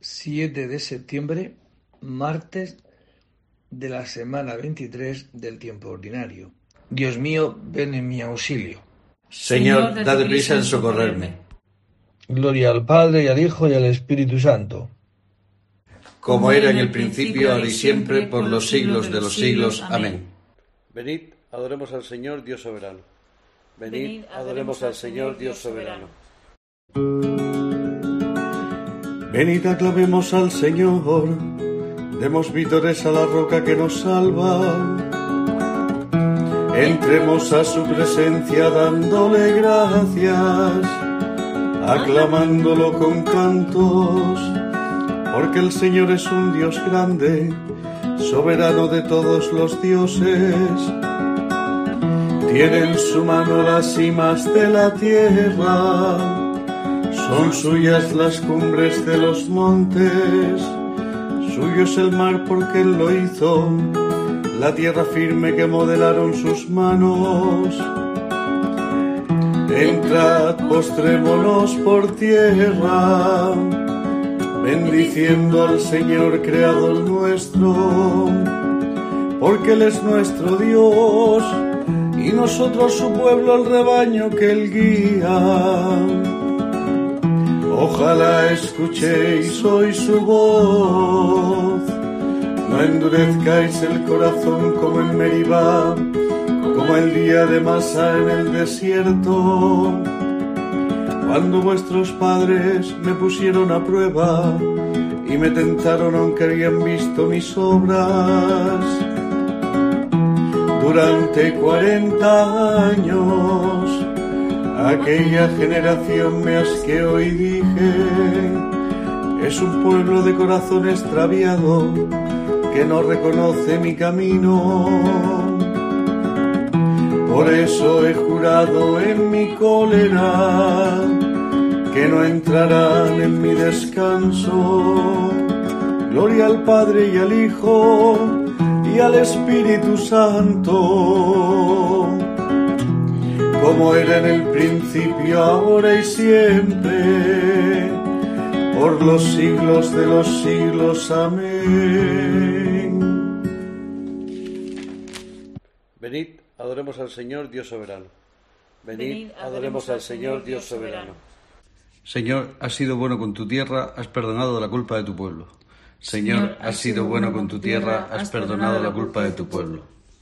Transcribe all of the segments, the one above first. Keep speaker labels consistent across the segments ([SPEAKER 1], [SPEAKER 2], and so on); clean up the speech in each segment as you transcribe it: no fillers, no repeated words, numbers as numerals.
[SPEAKER 1] 7 de septiembre, martes de la semana 23 del tiempo ordinario. Dios mío, ven en mi auxilio.
[SPEAKER 2] Señor, date prisa en socorrerme.
[SPEAKER 1] Gloria al Padre, y al Hijo, y al Espíritu Santo.
[SPEAKER 2] Como era en el principio, ahora y siempre, por los siglos de los siglos. Amén.
[SPEAKER 3] Venid, adoremos al Señor, Dios soberano. Venid, adoremos al Señor, Dios soberano. Venid, aclamemos al Señor, demos vítores a la roca que nos salva. Entremos a su presencia dándole gracias, aclamándolo con cantos, porque el Señor es un Dios grande, soberano de todos los dioses. Tiene en su mano las cimas de la tierra, son suyas las cumbres de los montes, suyo es el mar porque Él lo hizo, la tierra firme que modelaron sus manos. Entrad, postrémonos por tierra, bendiciendo al Señor Creador nuestro, porque Él es nuestro Dios, y nosotros su pueblo, el rebaño que Él guía. Ojalá escuchéis hoy su voz, no endurezcáis el corazón como en Meribá, como el día de Masá en el desierto, cuando vuestros padres me pusieron a prueba y me tentaron aunque habían visto mis obras. Durante 40 años aquella generación me asqueó y dije: es un pueblo de corazón extraviado que no reconoce mi camino. Por eso he jurado en mi cólera que no entrarán en mi descanso. Gloria al Padre y al Hijo y al Espíritu Santo, como era en el principio, ahora y siempre, por los siglos de los siglos. Amén. Venid, adoremos al Señor, Dios soberano. Venid, adoremos al Señor, Dios soberano.
[SPEAKER 2] Señor, has sido bueno con tu tierra, has perdonado la culpa de tu pueblo. Señor, has sido bueno con tu tierra, has perdonado la culpa de tu pueblo.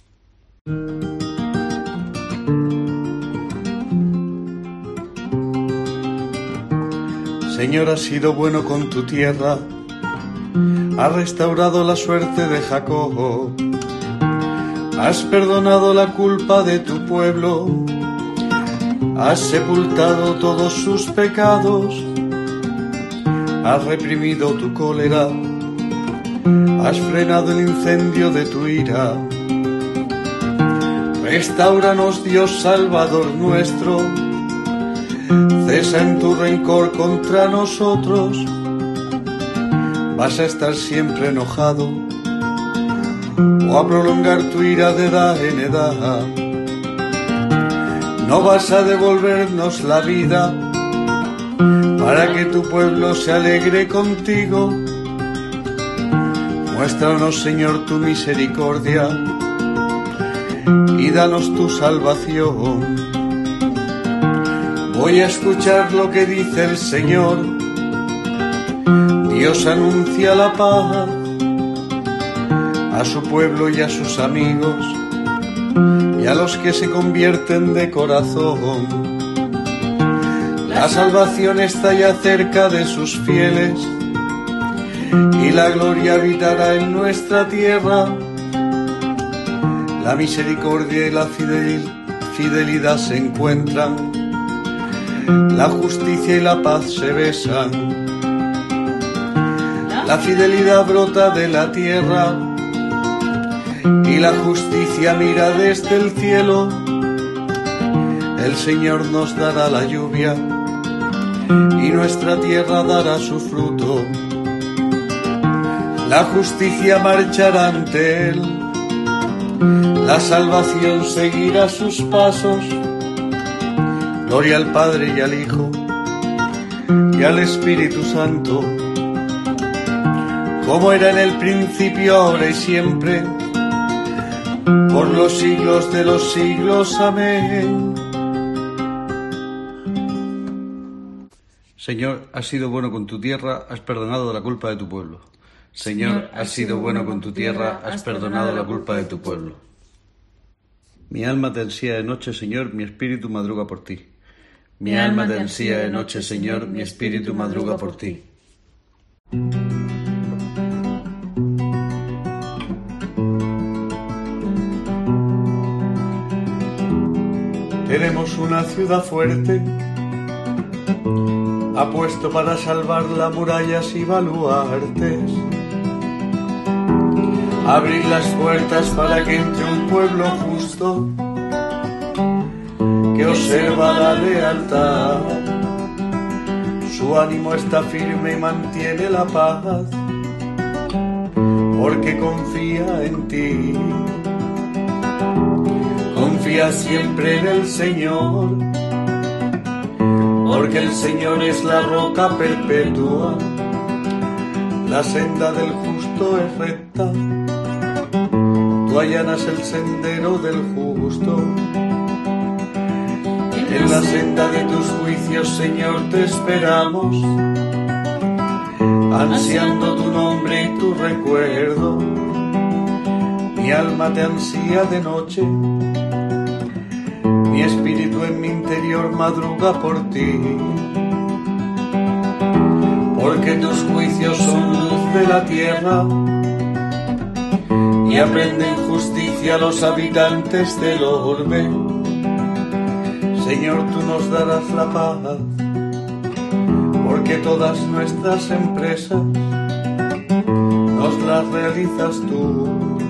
[SPEAKER 3] Señor, has sido bueno con tu tierra, has restaurado la suerte de Jacob, has perdonado la culpa de tu pueblo, has sepultado todos sus pecados, has reprimido tu cólera, has frenado el incendio de tu ira. Restáuranos, Dios Salvador nuestro, cesa en tu rencor contra nosotros. ¿Vas a estar siempre enojado o a prolongar tu ira de edad en edad? ¿No vas a devolvernos la vida para que tu pueblo se alegre contigo? Muéstranos, Señor, tu misericordia y danos tu salvación. Voy a escuchar lo que dice el Señor. Dios anuncia la paz a su pueblo y a sus amigos y a los que se convierten de corazón. La salvación está ya cerca de sus fieles y la gloria habitará en nuestra tierra. La misericordia y la fidelidad se encuentran, la justicia y la paz se besan. La fidelidad brota de la tierra y la justicia mira desde el cielo. El Señor nos dará la lluvia y nuestra tierra dará su fruto. La justicia marchará ante Él, la salvación seguirá sus pasos. Gloria al Padre y al Hijo y al Espíritu Santo, como era en el principio, ahora y siempre, por los siglos de los siglos. Amén.
[SPEAKER 2] Señor, has sido bueno con tu tierra, has perdonado la culpa de tu pueblo. Señor, has sido bueno con tu tierra, has perdonado la culpa de tu pueblo. Mi alma te ansía de noche, Señor, mi espíritu madruga por ti. Mi alma te ansía de noche, Señor, mi espíritu madruga por ti.
[SPEAKER 3] Tenemos una ciudad fuerte, ha puesto para salvarla murallas y baluartes. Abrir las puertas para que entre un pueblo justo que observa la lealtad. Su ánimo está firme y mantiene la paz, porque confía en ti. Confía siempre en el Señor, porque el Señor es la roca perpetua. La senda del justo es recta, tú allanas el sendero del justo. En la senda de tus juicios, Señor, te esperamos, ansiando tu nombre y tu recuerdo. Mi alma te ansía de noche, mi espíritu en mi interior madruga por ti. Porque tus juicios son luz de la tierra y aprenden justicia a los habitantes del orbe. Señor, tú nos darás la paz, porque todas nuestras empresas nos las realizas tú.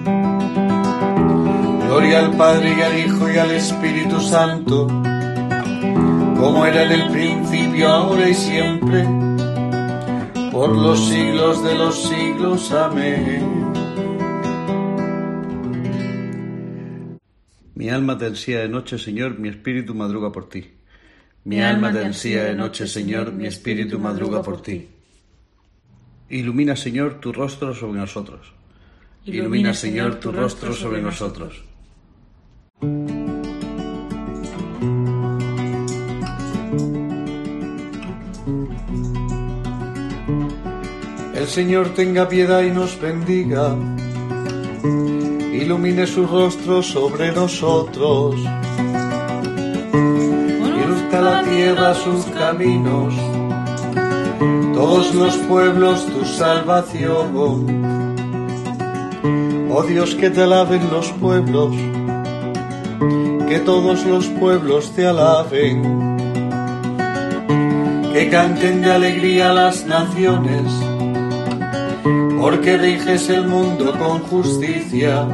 [SPEAKER 3] Gloria al Padre y al Hijo y al Espíritu Santo, como era en el principio, ahora y siempre, por los siglos de los siglos. Amén.
[SPEAKER 2] Mi alma te ansía de noche, Señor, mi espíritu madruga por ti. Mi alma te ansía de noche, Señor, mi espíritu madruga por ti. Ilumina, Señor, tu rostro sobre nosotros. Ilumina, Señor, tu rostro sobre nosotros.
[SPEAKER 3] El Señor tenga piedad y nos bendiga, ilumine su rostro sobre nosotros, y luzca la tierra sus caminos, todos los pueblos tu salvación. Oh Dios, que te alaben los pueblos, que todos los pueblos te alaben, que canten de alegría las naciones, porque riges el mundo con justicia,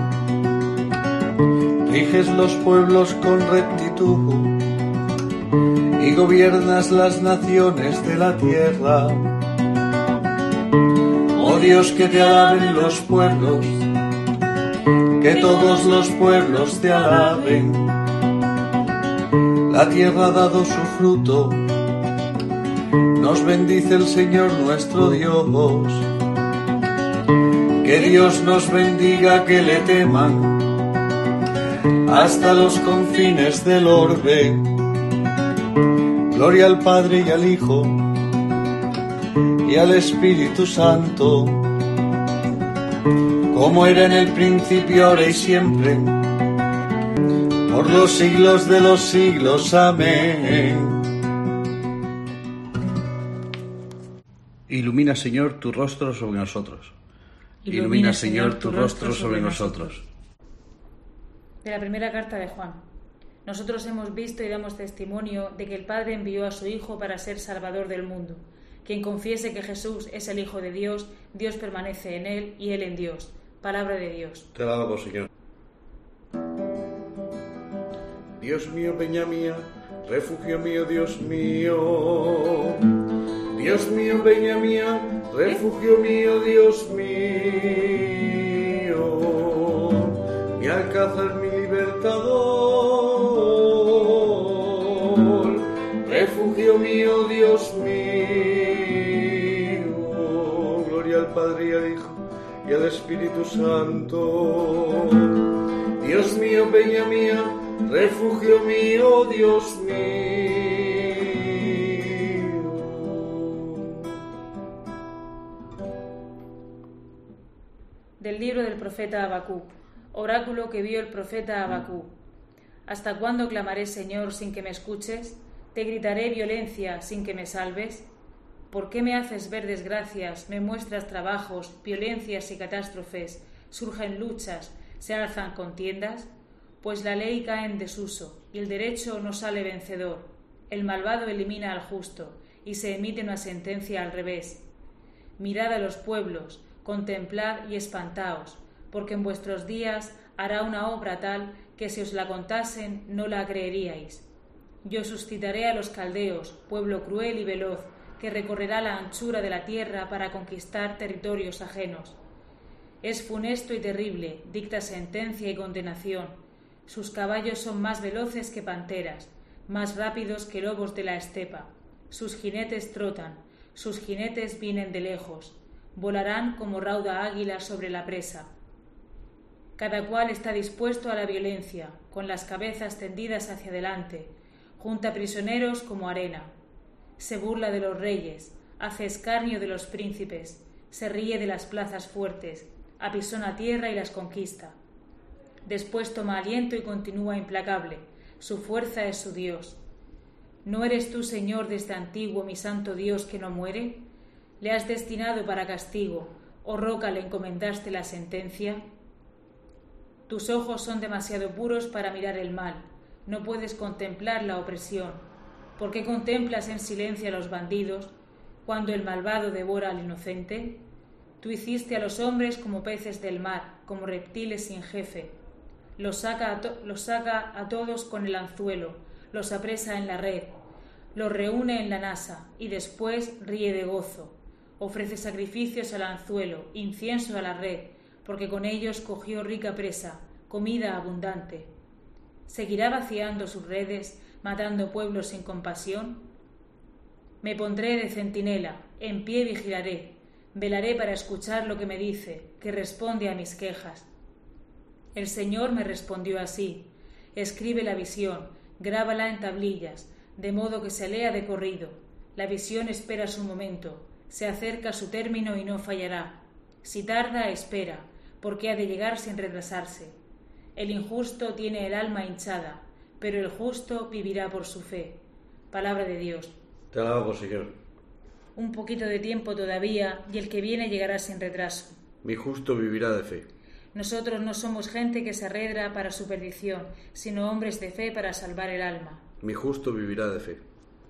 [SPEAKER 3] riges los pueblos con rectitud y gobiernas las naciones de la tierra. Oh Dios, que te alaben los pueblos, que todos los pueblos te alaben. La tierra ha dado su fruto, nos bendice el Señor nuestro Dios. Que Dios nos bendiga, que le teman hasta los confines del orbe. Gloria al Padre y al Hijo y al Espíritu Santo, como era en el principio, ahora y siempre, por los siglos de los siglos. Amén.
[SPEAKER 2] Ilumina, Señor, tu rostro sobre nosotros. Ilumina, Señor, tu rostro sobre nosotros.
[SPEAKER 4] De la primera carta de Juan. Nosotros hemos visto y damos testimonio de que el Padre envió a su Hijo para ser Salvador del mundo. Quien confiese que Jesús es el Hijo de Dios, Dios permanece en él y él en Dios. Palabra de Dios.
[SPEAKER 2] Te alabamos, Señor.
[SPEAKER 3] Dios mío, peña mía, refugio mío, Dios mío. Dios mío, peña mía, refugio mío, Dios mío. Mi alcázar, mi libertador, refugio mío, Dios mío. Gloria al Padre y al Hijo y el Espíritu Santo. Dios mío, peña mía, refugio mío, Dios mío.
[SPEAKER 4] Del libro del profeta Habacuc, oráculo que vio el profeta Habacuc. ¿Hasta cuándo clamaré, Señor, sin que me escuches? ¿Te gritaré violencia sin que me salves? ¿Por qué me haces ver desgracias, me muestras trabajos, violencias y catástrofes? Surgen luchas, se alzan contiendas. Pues la ley cae en desuso y el derecho no sale vencedor. El malvado elimina al justo y se emite una sentencia al revés. Mirad a los pueblos, contemplad y espantaos, porque en vuestros días hará una obra tal que si os la contasen no la creeríais. Yo suscitaré a los caldeos, pueblo cruel y veloz, que recorrerá la anchura de la tierra para conquistar territorios ajenos. Es funesto y terrible, dicta sentencia y condenación. Sus caballos son más veloces que panteras, más rápidos que lobos de la estepa. Sus jinetes trotan, sus jinetes vienen de lejos, volarán como rauda águila sobre la presa. Cada cual está dispuesto a la violencia, con las cabezas tendidas hacia adelante, junta prisioneros como arena. Se burla de los reyes, hace escarnio de los príncipes, se ríe de las plazas fuertes, apisona tierra y las conquista. Después toma aliento y continúa implacable, su fuerza es su Dios. ¿No eres tú, Señor, desde antiguo, mi santo Dios, que no muere? ¿Le has destinado para castigo, o roca le encomendaste la sentencia? Tus ojos son demasiado puros para mirar el mal, no puedes contemplar la opresión. ¿Por qué contemplas en silencio a los bandidos, cuando el malvado devora al inocente? Tú hiciste a los hombres como peces del mar, como reptiles sin jefe. Los saca a todos con el anzuelo, los apresa en la red, los reúne en la nasa y después ríe de gozo. Ofrece sacrificios al anzuelo, incienso a la red, porque con ellos cogió rica presa, comida abundante. ¿Seguirá vaciando sus redes, matando pueblos sin compasión? Me pondré de centinela, en pie vigilaré, velaré para escuchar lo que me dice, que responde a mis quejas. El Señor me respondió así: escribe la visión, grábala en tablillas, de modo que se lea de corrido. La visión espera su momento, se acerca su término y no fallará. Si tarda, espera, porque ha de llegar sin retrasarse. El injusto tiene el alma hinchada, pero el justo vivirá por su fe. Palabra de Dios.
[SPEAKER 2] Te alabamos, Señor.
[SPEAKER 4] Un poquito de tiempo todavía, y el que viene llegará sin retraso.
[SPEAKER 2] Mi justo vivirá de fe.
[SPEAKER 4] Nosotros no somos gente que se arredra para su perdición, sino hombres de fe para salvar el alma.
[SPEAKER 2] Mi justo vivirá de fe.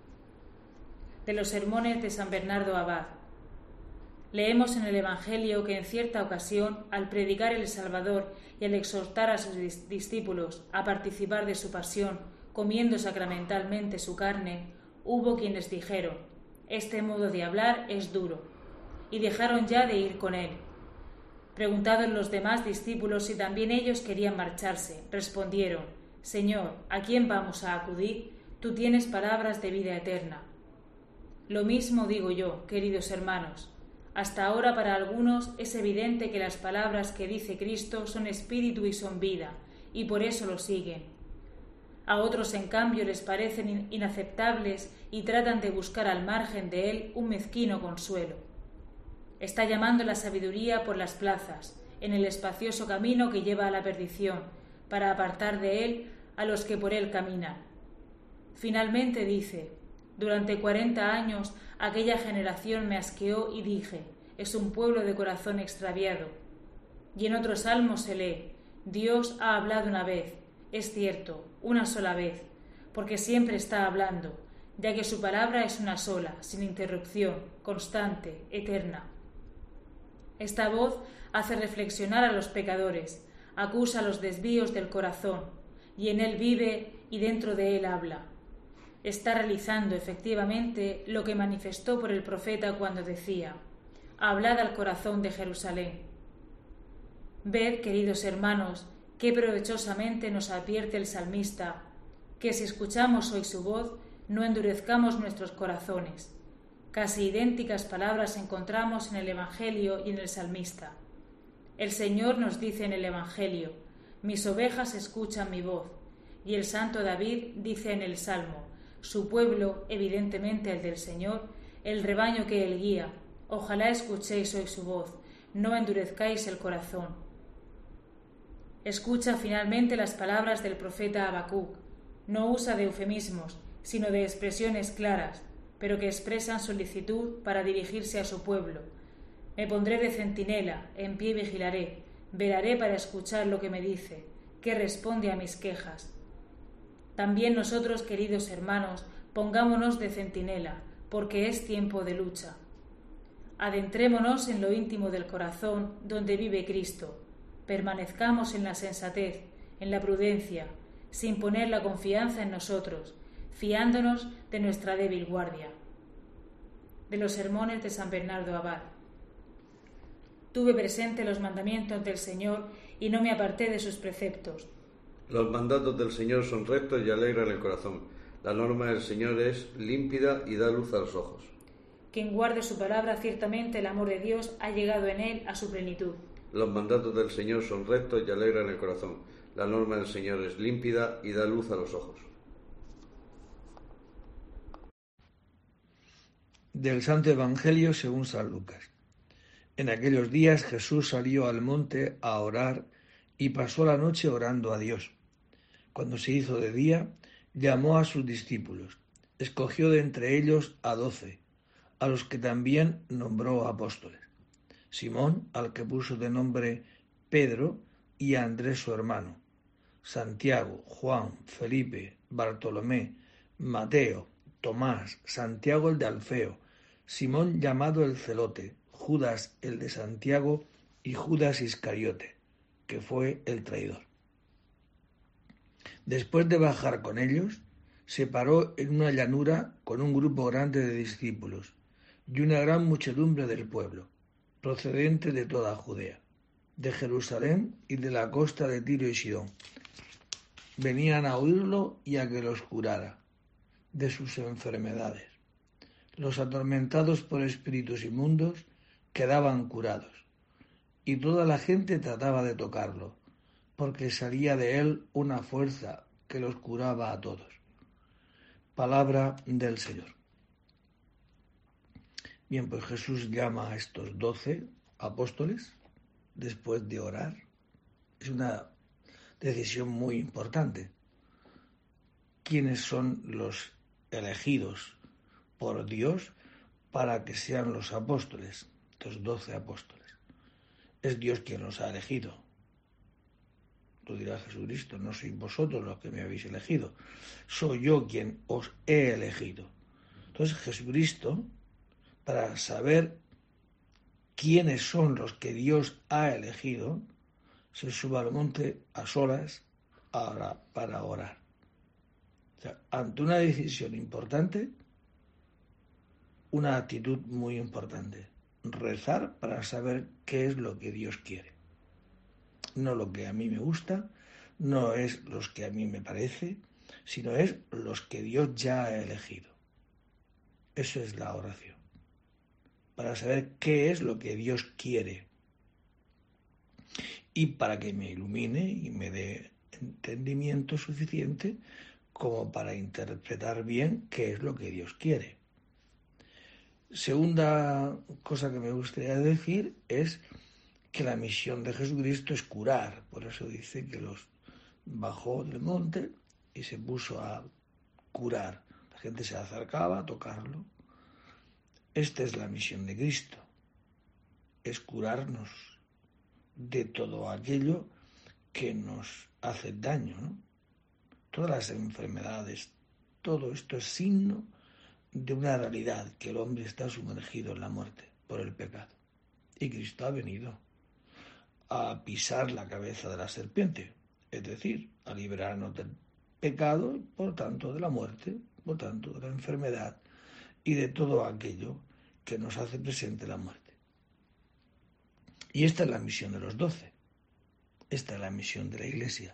[SPEAKER 4] De los sermones de San Bernardo Abad. Leemos en el Evangelio que en cierta ocasión, al predicar el Salvador y al exhortar a sus discípulos a participar de su pasión, comiendo sacramentalmente su carne, hubo quienes dijeron: este modo de hablar es duro, y dejaron ya de ir con él. Preguntados los demás discípulos si también ellos querían marcharse, respondieron: Señor, ¿a quién vamos a acudir? Tú tienes palabras de vida eterna. Lo mismo digo yo, queridos hermanos. Hasta ahora para algunos es evidente que las palabras que dice Cristo son espíritu y son vida, y por eso lo siguen. A otros, en cambio, les parecen inaceptables y tratan de buscar al margen de él un mezquino consuelo. Está llamando la sabiduría por las plazas, en el espacioso camino que lleva a la perdición, para apartar de él a los que por él caminan. Finalmente dice: durante 40 años aquella generación me asqueó y dije: es un pueblo de corazón extraviado. Y en otros salmos se lee: Dios ha hablado una vez, es cierto, una sola vez, porque siempre está hablando, ya que su palabra es una sola, sin interrupción, constante, eterna. Esta voz hace reflexionar a los pecadores, acusa los desvíos del corazón, y en él vive y dentro de él habla. Está realizando efectivamente lo que manifestó por el profeta cuando decía: hablad al corazón de Jerusalén. Ved, queridos hermanos, qué provechosamente nos advierte el salmista, que si escuchamos hoy su voz, no endurezcamos nuestros corazones. Casi idénticas palabras encontramos en el Evangelio y en el salmista. El Señor nos dice en el Evangelio: mis ovejas escuchan mi voz. Y el santo David dice en el Salmo: su pueblo, evidentemente el del Señor, el rebaño que él guía. Ojalá escuchéis hoy su voz, no endurezcáis el corazón. Escucha finalmente las palabras del profeta Habacuc. No usa de eufemismos, sino de expresiones claras, pero que expresan solicitud para dirigirse a su pueblo. Me pondré de centinela, en pie vigilaré, velaré para escuchar lo que me dice, que responde a mis quejas. También nosotros, queridos hermanos, pongámonos de centinela, porque es tiempo de lucha. Adentrémonos en lo íntimo del corazón, donde vive Cristo. Permanezcamos en la sensatez, en la prudencia, sin poner la confianza en nosotros, fiándonos de nuestra débil guardia. De los sermones de San Bernardo Abad. Tuve presente los mandamientos del Señor y no me aparté de sus preceptos.
[SPEAKER 2] Los mandatos del Señor son rectos y alegran el corazón. La norma del Señor es límpida y da luz a los ojos.
[SPEAKER 4] Quien guarde su palabra, ciertamente el amor de Dios ha llegado en él a su plenitud.
[SPEAKER 2] Los mandatos del Señor son rectos y alegran el corazón. La norma del Señor es límpida y da luz a los ojos.
[SPEAKER 1] Del Santo Evangelio según San Lucas. En aquellos días Jesús salió al monte a orar y pasó la noche orando a Dios. Cuando se hizo de día, llamó a sus discípulos. Escogió de entre ellos a 12, a los que también nombró apóstoles. Simón, al que puso de nombre Pedro, y a Andrés su hermano, Santiago, Juan, Felipe, Bartolomé, Mateo, Tomás, Santiago el de Alfeo, Simón llamado el Celote, Judas el de Santiago y Judas Iscariote, que fue el traidor. Después de bajar con ellos, se paró en una llanura con un grupo grande de discípulos y una gran muchedumbre del pueblo, procedente de toda Judea, de Jerusalén y de la costa de Tiro y Sidón. Venían a oírlo y a que los curara de sus enfermedades. Los atormentados por espíritus inmundos quedaban curados, y toda la gente trataba de tocarlo, porque salía de él una fuerza que los curaba a todos. Palabra del Señor. Bien, pues Jesús llama a estos 12 apóstoles después de orar. Es una decisión muy importante. ¿Quiénes son los elegidos por Dios para que sean los apóstoles, estos 12 apóstoles? Es Dios quien los ha elegido. Lo dirá Jesucristo: no sois vosotros los que me habéis elegido, soy yo quien os he elegido. Entonces Jesucristo, para saber quiénes son los que Dios ha elegido, se sube al monte a solas para orar. O sea, ante una decisión importante, una actitud muy importante: rezar para saber qué es lo que Dios quiere. No lo que a mí me gusta, no es los que a mí me parece, sino es los que Dios ya ha elegido. Eso es la oración, para saber qué es lo que Dios quiere y para que me ilumine y me dé entendimiento suficiente como para interpretar bien qué es lo que Dios quiere. Segunda cosa que me gustaría decir es que la misión de Jesucristo es curar. Por eso dice que los bajó del monte y se puso a curar. La gente se acercaba a tocarlo. Esta es la misión de Cristo, es curarnos de todo aquello que nos hace daño, ¿no? Todas las enfermedades, todo esto es signo de una realidad, que el hombre está sumergido en la muerte por el pecado. Y Cristo ha venido a pisar la cabeza de la serpiente, es decir, a librarnos del pecado, por tanto de la muerte, por tanto de la enfermedad y de todo aquello que nos hace presente la muerte. Y esta es la misión de los 12, esta es la misión de la Iglesia: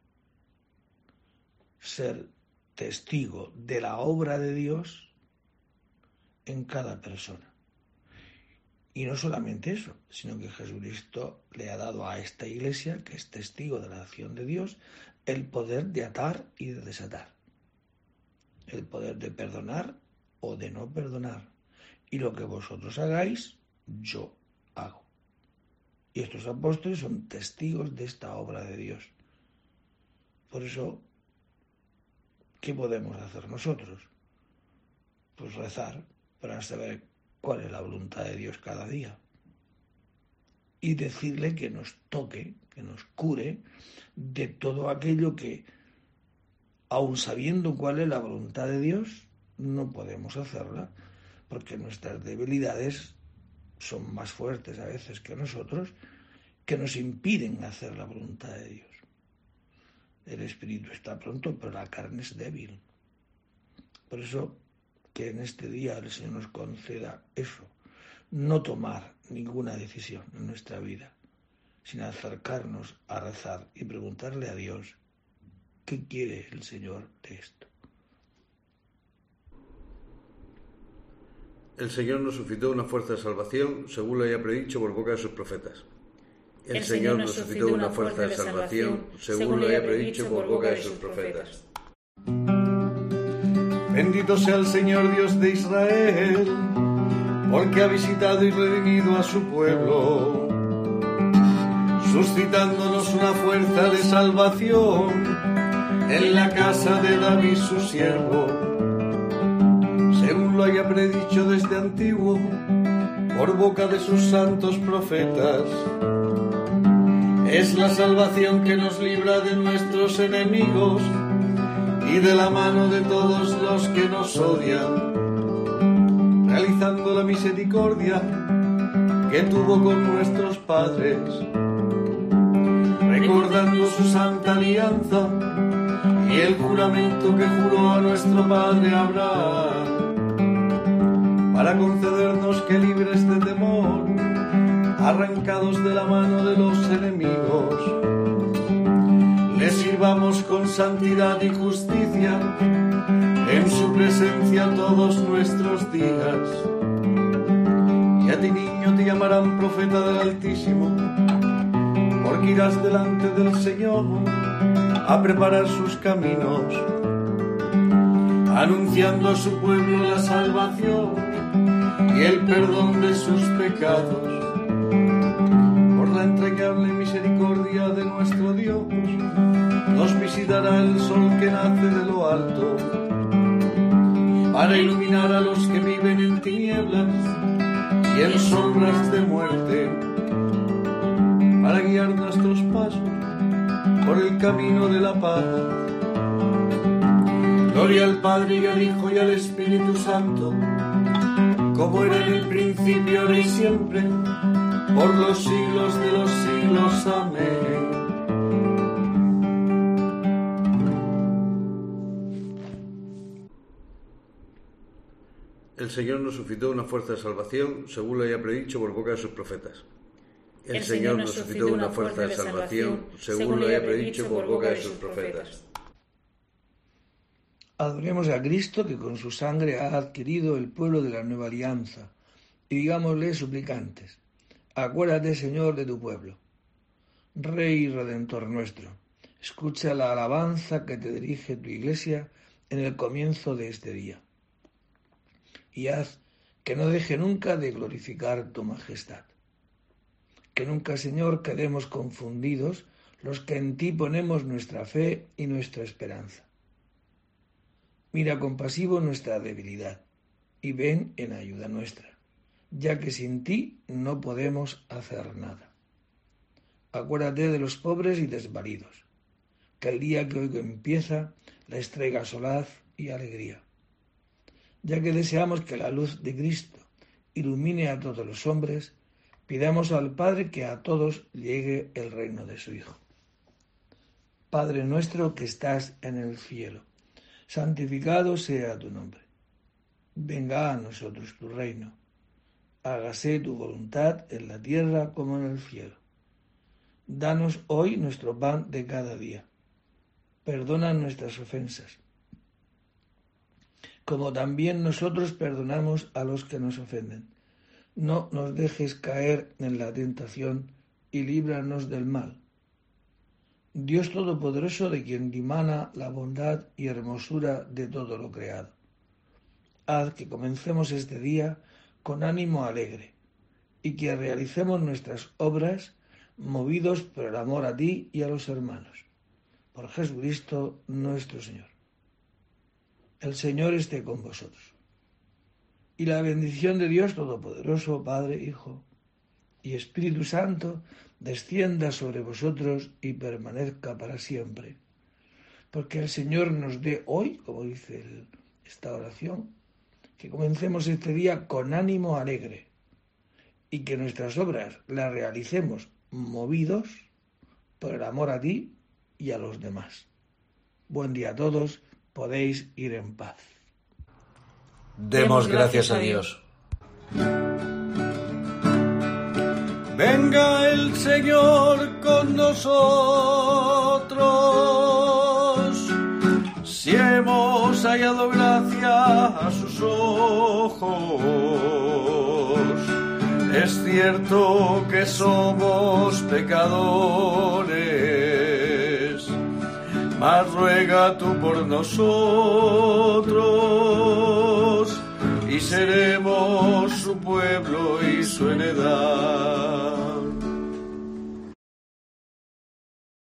[SPEAKER 1] ser testigo de la obra de Dios en cada persona. Y no solamente eso, sino que Jesucristo le ha dado a esta iglesia, que es testigo de la acción de Dios, el poder de atar y de desatar. El poder de perdonar o de no perdonar. Y lo que vosotros hagáis, yo hago. Y estos apóstoles son testigos de esta obra de Dios. Por eso, ¿qué podemos hacer nosotros? Pues rezar para saber cuál es la voluntad de Dios cada día. Y decirle que nos toque, que nos cure de todo aquello que, aun sabiendo cuál es la voluntad de Dios, no podemos hacerla, porque nuestras debilidades son más fuertes a veces que nosotros, que nos impiden hacer la voluntad de Dios. El espíritu está pronto, pero la carne es débil. Por eso, que en este día el Señor nos conceda eso, no tomar ninguna decisión en nuestra vida, sino acercarnos a rezar y preguntarle a Dios qué quiere el Señor de esto.
[SPEAKER 2] El Señor nos suscitó una fuerza de salvación, según lo haya predicho por boca de sus profetas. El Señor nos suscitó una fuerza de salvación, según lo haya predicho por boca de sus profetas.
[SPEAKER 3] Bendito sea el Señor Dios de Israel, porque ha visitado y redimido a su pueblo, suscitándonos una fuerza de salvación en la casa de David su siervo, según lo haya predicho desde antiguo por boca de sus santos profetas. Es la salvación que nos libra de nuestros enemigos y de la mano de todos los que nos odian, realizando la misericordia que tuvo con nuestros padres, recordando su santa alianza y el juramento que juró a nuestro padre Abraham, para concedernos que libres de temor, arrancados de la mano de los enemigos, le sirvamos con santidad y justicia en su presencia todos nuestros días. Y a ti, niño, te llamarán profeta del Altísimo, porque irás delante del Señor a preparar sus caminos, anunciando a su pueblo la salvación y el perdón de sus pecados. Por la entrañable misericordia de nuestro Dios, nos visitará el sol que nace de lo alto, para iluminar a los que viven en tinieblas y en sombras de muerte, para guiar nuestros pasos por el camino de la paz. Gloria al Padre y al Hijo y al Espíritu Santo, como era en el principio, ahora y siempre, por los siglos de los siglos. Amén.
[SPEAKER 2] El Señor nos suscitó una fuerza de salvación, según lo haya predicho por boca de sus profetas. El Señor nos suscitó una fuerza de salvación, según lo haya predicho por boca de sus profetas.
[SPEAKER 1] Adoremos a Cristo, que con su sangre ha adquirido el pueblo de la nueva alianza, y digámosle suplicantes: acuérdate, Señor, de tu pueblo. Rey y Redentor nuestro, escucha la alabanza que te dirige tu Iglesia en el comienzo de este día, y haz que no deje nunca de glorificar tu majestad. Que nunca, Señor, quedemos confundidos los que en ti ponemos nuestra fe y nuestra esperanza. Mira compasivo nuestra debilidad y ven en ayuda nuestra, ya que sin ti no podemos hacer nada. Acuérdate de los pobres y desvalidos, que el día que hoy empieza les traiga solaz y alegría. Ya que deseamos que la luz de Cristo ilumine a todos los hombres, pidamos al Padre que a todos llegue el reino de su Hijo. Padre nuestro que estás en el cielo, santificado sea tu nombre. Venga a nosotros tu reino. Hágase tu voluntad en la tierra como en el cielo. Danos hoy nuestro pan de cada día. Perdona nuestras ofensas, como también nosotros perdonamos a los que nos ofenden. no nos dejes caer en la tentación y líbranos del mal. Dios Todopoderoso, de quien dimana la bondad y hermosura de todo lo creado, haz que comencemos este día con ánimo alegre y que realicemos nuestras obras movidos por el amor a ti y a los hermanos. Por Jesucristo nuestro Señor. El Señor esté con vosotros. Y la bendición de Dios Todopoderoso, Padre, Hijo y Espíritu Santo, descienda sobre vosotros y permanezca para siempre. Porque el Señor nos dé hoy, como dice esta oración, que comencemos este día con ánimo alegre y que nuestras obras las realicemos movidos por el amor a ti y a los demás. Buen día a todos, podéis ir en paz.
[SPEAKER 3] Demos gracias a Dios. Venga el Señor con nosotros, si hemos hallado gracia a sus ojos. Es cierto que somos pecadores, mas ruega tú por nosotros, y seremos su pueblo y su heredad.